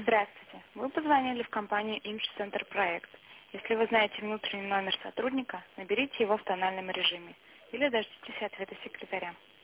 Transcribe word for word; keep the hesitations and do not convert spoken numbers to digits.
Здравствуйте. Вы позвонили в компанию Имидж-центр Проект. Если вы знаете внутренний номер сотрудника, наберите его в тональном режиме или дождитесь ответа секретаря.